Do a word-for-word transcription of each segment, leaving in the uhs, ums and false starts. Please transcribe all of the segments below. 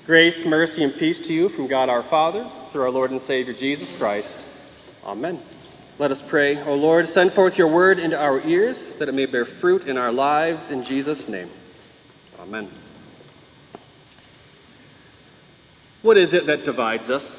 Grace, mercy, and peace to you from God our Father, through our Lord and Savior Jesus Christ. Amen. Let us pray. O Lord, send forth your word into our ears, that it may bear fruit in our lives, in Jesus' name. Amen. What is it that divides us?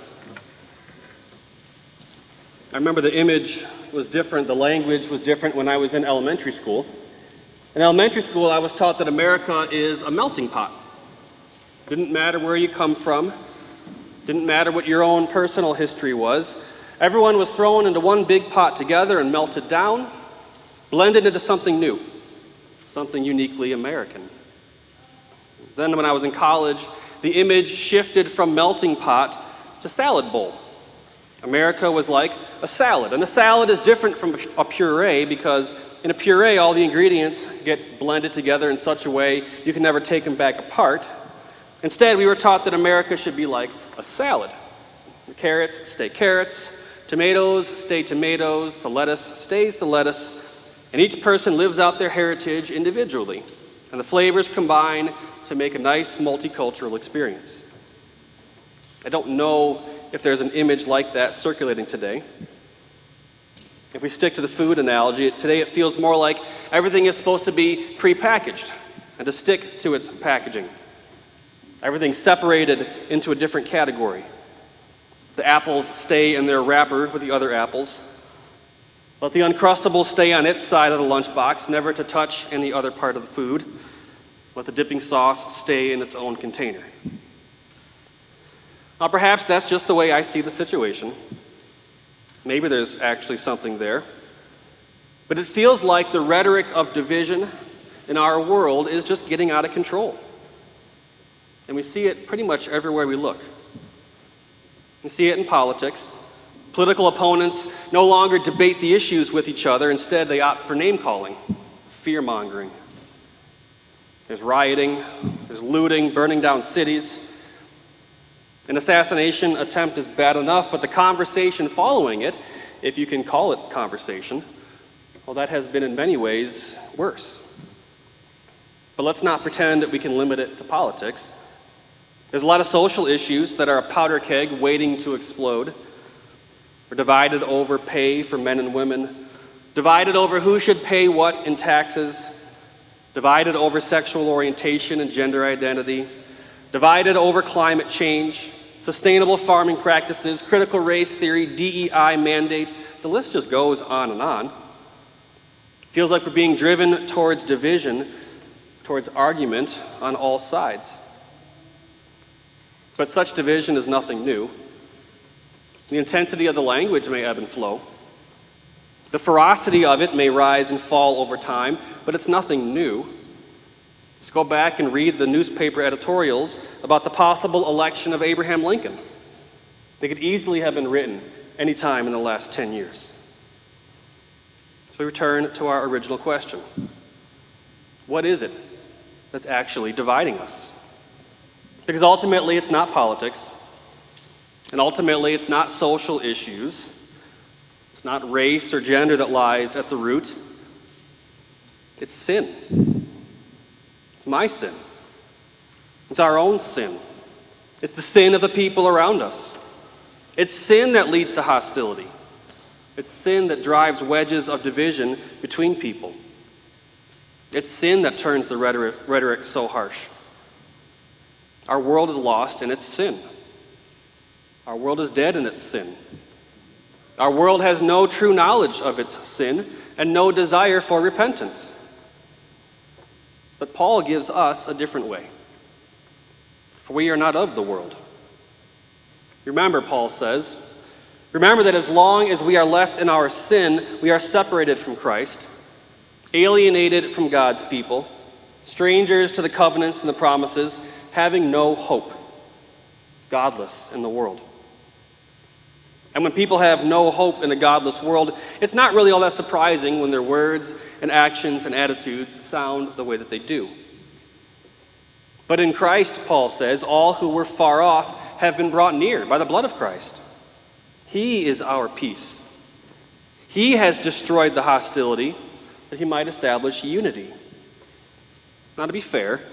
I remember the image was different, the language was different when I was in elementary school. In elementary school, I was taught that America is a melting pot. Didn't matter where you come from. Didn't matter what your own personal history was. Everyone was thrown into one big pot together and melted down, blended into something new, something uniquely American. Then when I was in college, the image shifted from melting pot to salad bowl. America was like a salad, and a salad is different from a puree because in a puree, all the ingredients get blended together in such a way you can never take them back apart. Instead, we were taught that America should be like a salad. The carrots stay carrots, tomatoes stay tomatoes, the lettuce stays the lettuce, and each person lives out their heritage individually, and the flavors combine to make a nice multicultural experience. I don't know if there's an image like that circulating today. If we stick to the food analogy, today it feels more like everything is supposed to be prepackaged and to stick to its packaging. Everything's separated into a different category. The apples stay in their wrapper with the other apples. Let the Uncrustables stay on its side of the lunchbox, never to touch any other part of the food. Let the dipping sauce stay in its own container. Now, perhaps that's just the way I see the situation. Maybe there's actually something there. But it feels like the rhetoric of division in our world is just getting out of control. And we see it pretty much everywhere we look. We see it in politics. Political opponents no longer debate the issues with each other. Instead, they opt for name-calling, fear-mongering. There's rioting, there's looting, burning down cities. An assassination attempt is bad enough, but the conversation following it, if you can call it conversation, well, that has been in many ways worse. But let's not pretend that we can limit it to politics. There's a lot of social issues that are a powder keg waiting to explode. We're divided over pay for men and women, divided over who should pay what in taxes, divided over sexual orientation and gender identity, divided over climate change, sustainable farming practices, critical race theory, D E I mandates. The list just goes on and on. Feels like we're being driven towards division, towards argument on all sides. But such division is nothing new. The intensity of the language may ebb and flow. The ferocity of it may rise and fall over time, but it's nothing new. Just go back and read the newspaper editorials about the possible election of Abraham Lincoln. They could easily have been written any time in the last ten years. So we return to our original question. What is it that's actually dividing us? Because ultimately it's not politics, and ultimately it's not social issues, it's not race or gender that lies at the root. It's sin. It's my sin. It's our own sin. It's the sin of the people around us. It's sin that leads to hostility. It's sin that drives wedges of division between people. It's sin that turns the rhetoric, rhetoric so harsh. Our world is lost in its sin. Our world is dead in its sin. Our world has no true knowledge of its sin and no desire for repentance. But Paul gives us a different way. For we are not of the world. Remember, Paul says, remember that as long as we are left in our sin, we are separated from Christ, alienated from God's people, strangers to the covenants and the promises, having no hope, godless in the world. And when people have no hope in a godless world, it's not really all that surprising when their words and actions and attitudes sound the way that they do. But in Christ, Paul says, all who were far off have been brought near by the blood of Christ. He is our peace. He has destroyed the hostility that he might establish unity. Now, to be fair,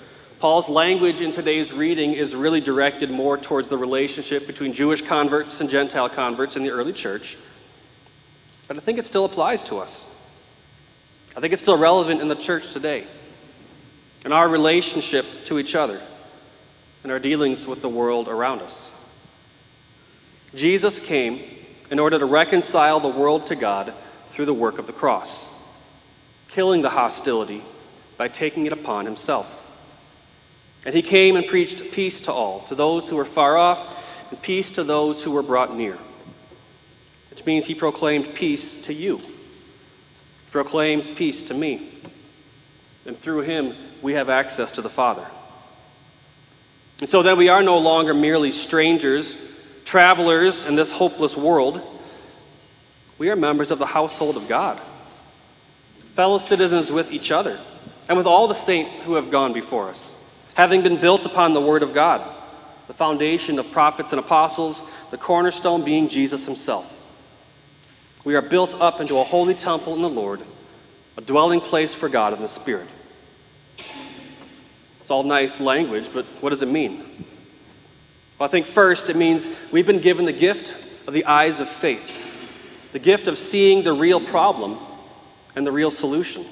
Paul's language in today's reading is really directed more towards the relationship between Jewish converts and Gentile converts in the early church. But I think it still applies to us. I think it's still relevant in the church today, in our relationship to each other, in our dealings with the world around us. Jesus came in order to reconcile the world to God through the work of the cross, killing the hostility by taking it upon himself. And he came and preached peace to all, to those who were far off, and peace to those who were brought near. Which means he proclaimed peace to you. He proclaims peace to me. And through him, we have access to the Father. And so then we are no longer merely strangers, travelers in this hopeless world. We are members of the household of God, fellow citizens with each other, and with all the saints who have gone before us, having been built upon the Word of God, the foundation of prophets and apostles, the cornerstone being Jesus himself. We are built up into a holy temple in the Lord, a dwelling place for God in the Spirit. It's all nice language, but what does it mean? Well, I think first it means we've been given the gift of the eyes of faith, the gift of seeing the real problem and the real solution.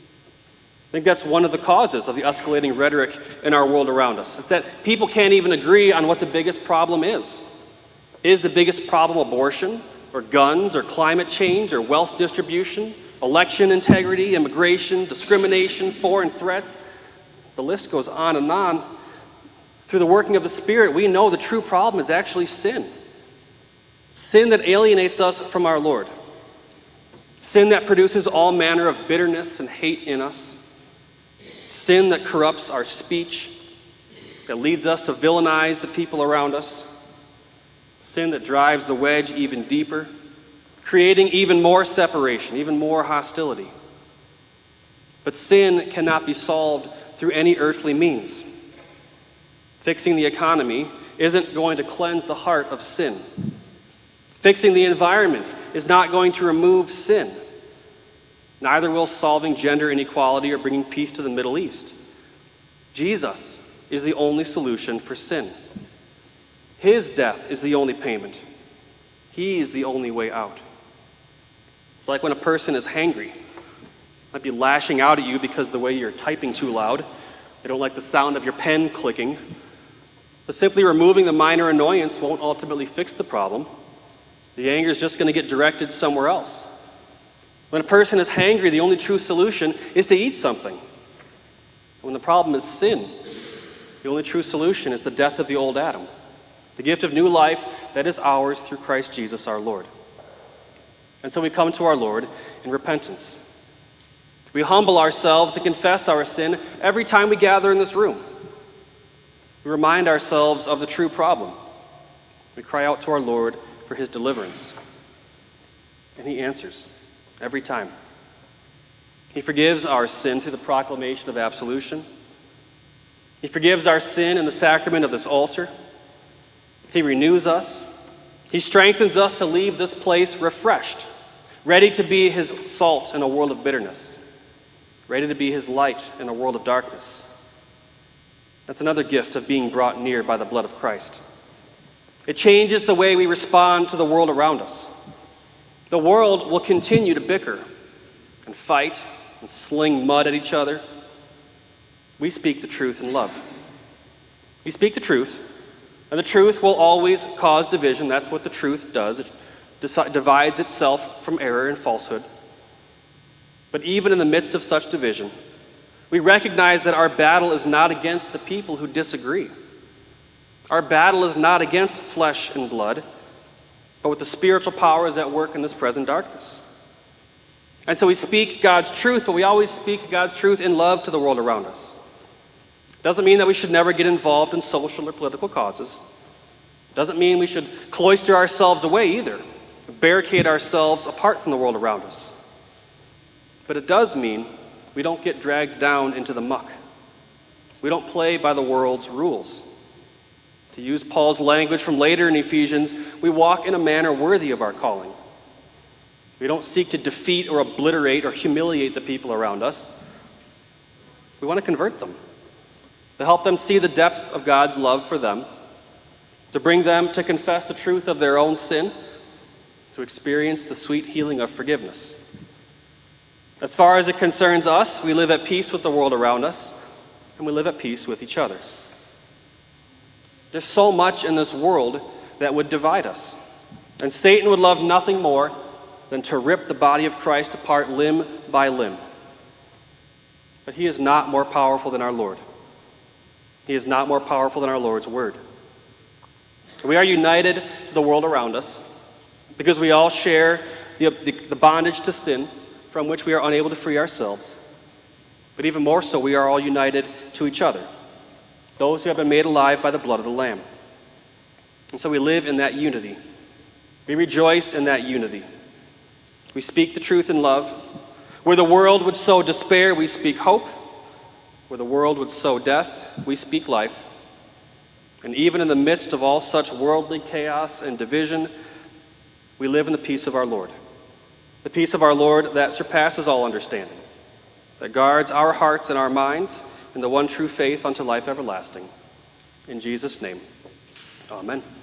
I think that's one of the causes of the escalating rhetoric in our world around us. It's that people can't even agree on what the biggest problem is. Is the biggest problem abortion, or guns, or climate change, or wealth distribution, election integrity, immigration, discrimination, foreign threats? The list goes on and on. Through the working of the Spirit, we know the true problem is actually sin. Sin that alienates us from our Lord. Sin that produces all manner of bitterness and hate in us. Sin that corrupts our speech, that leads us to villainize the people around us. Sin that drives the wedge even deeper, creating even more separation, even more hostility. But sin cannot be solved through any earthly means. Fixing the economy isn't going to cleanse the heart of sin. Fixing the environment is not going to remove sin. Neither will solving gender inequality or bringing peace to the Middle East. Jesus is the only solution for sin. His death is the only payment. He is the only way out. It's like when a person is hangry. Might be lashing out at you because of the way you're typing too loud. They don't like the sound of your pen clicking. But simply removing the minor annoyance won't ultimately fix the problem. The anger is just going to get directed somewhere else. When a person is hangry, the only true solution is to eat something. When the problem is sin, the only true solution is the death of the old Adam, the gift of new life that is ours through Christ Jesus our Lord. And so we come to our Lord in repentance. We humble ourselves and confess our sin every time we gather in this room. We remind ourselves of the true problem. We cry out to our Lord for his deliverance. And he answers every time. He forgives our sin through the proclamation of absolution. He forgives our sin in the sacrament of this altar. He renews us. He strengthens us to leave this place refreshed, ready to be his salt in a world of bitterness, ready to be his light in a world of darkness. That's another gift of being brought near by the blood of Christ. It changes the way we respond to the world around us. The world will continue to bicker and fight and sling mud at each other. We speak the truth in love. We speak the truth, and the truth will always cause division. That's what the truth does. It divides itself from error and falsehood. But even in the midst of such division, we recognize that our battle is not against the people who disagree. Our battle is not against flesh and blood, but with the spiritual powers at work in this present darkness. And so we speak God's truth, but we always speak God's truth in love to the world around us. Doesn't mean that we should never get involved in social or political causes. Doesn't mean we should cloister ourselves away either, barricade ourselves apart from the world around us. But it does mean we don't get dragged down into the muck. We don't play by the world's rules. To use Paul's language from later in Ephesians, we walk in a manner worthy of our calling. We don't seek to defeat or obliterate or humiliate the people around us. We want to convert them. to help them see the depth of God's love for them, to bring them to confess the truth of their own sin, to experience the sweet healing of forgiveness. As far as it concerns us, we live at peace with the world around us, and we live at peace with each other. There's so much in this world that would divide us, and Satan would love nothing more than to rip the body of Christ apart limb by limb. But he is not more powerful than our Lord. He is not more powerful than our Lord's word. We are united to the world around us because we all share the, the, the bondage to sin from which we are unable to free ourselves. But even more so, we are all united to each other, those who have been made alive by the blood of the Lamb. And so we live in that unity. We rejoice in that unity. We speak the truth in love. Where the world would sow despair, we speak hope. Where the world would sow death, we speak life. And even in the midst of all such worldly chaos and division, we live in the peace of our Lord. The peace of our Lord that surpasses all understanding, that guards our hearts and our minds in the one true faith unto life everlasting. In Jesus' name, amen.